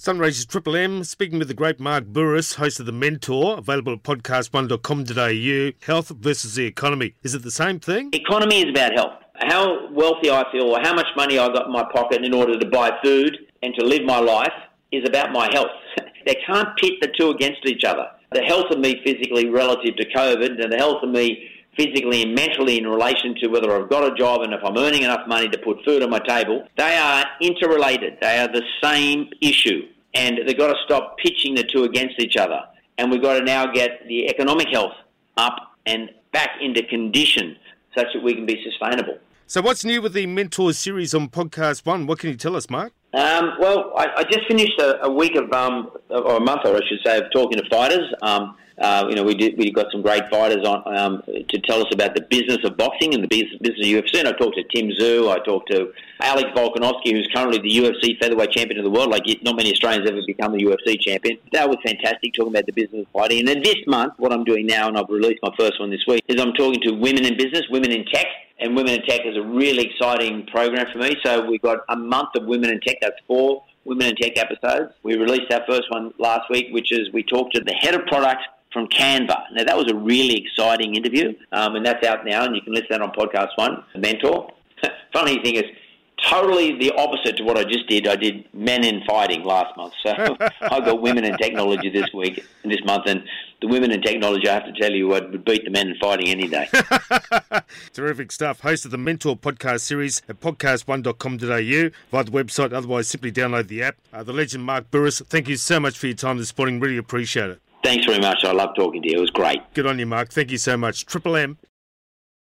Sunraysia Triple M, speaking with the great Mark Bouris, host of The Mentor, available at podcast1.com.au. Health versus the economy. Is it the same thing? Economy is about health. How wealthy I feel or how much money I got in my pocket in order to buy food and to live my life is about my health. They can't pit the two against each other. The health of me physically relative to COVID and the health of me physically and mentally in relation to whether I've got a job and if I'm earning enough money to put food on my table, they are interrelated. They are the same issue. And they've got to stop pitching the two against each other. And we've got to now get the economic health up and back into condition such that we can be sustainable. So what's new with the Mentor series on Podcast One? What can you tell us, Mark? Well, I just finished a week of, or a month, or I should say, of talking to fighters. We got some great fighters on to tell us about the business of boxing and the business of UFC. And I talked to Tim Tszyu, I talked to Alex Volkanovski, who's currently the UFC featherweight champion of the world. Like, not many Australians ever become the UFC champion. That was fantastic, talking about the business of fighting. And then this month, what I'm doing now, and I've released my first one this week, is I'm talking to women in business, women in tech. And Women in Tech is a really exciting program for me. So we've got a month of Women in Tech. That's 4 Women in Tech episodes. We released our first one last week, which is we talked to the head of product from Canva. Now, that was a really exciting interview, and that's out now, and you can listen to that on Podcast One, The Mentor. Funny thing is, totally the opposite to what I just did. I did men in fighting last month. So I got women in technology this month, and the women in technology, I have to tell you, would beat the men in fighting any day. Terrific stuff. Host of the Mentor podcast series at podcast1.com.au via the website. Otherwise, simply download the app. The legend Mark Bouris, thank you so much for your time this morning. Really appreciate it. Thanks very much. I love talking to you. It was great. Good on you, Mark. Thank you so much. Triple M.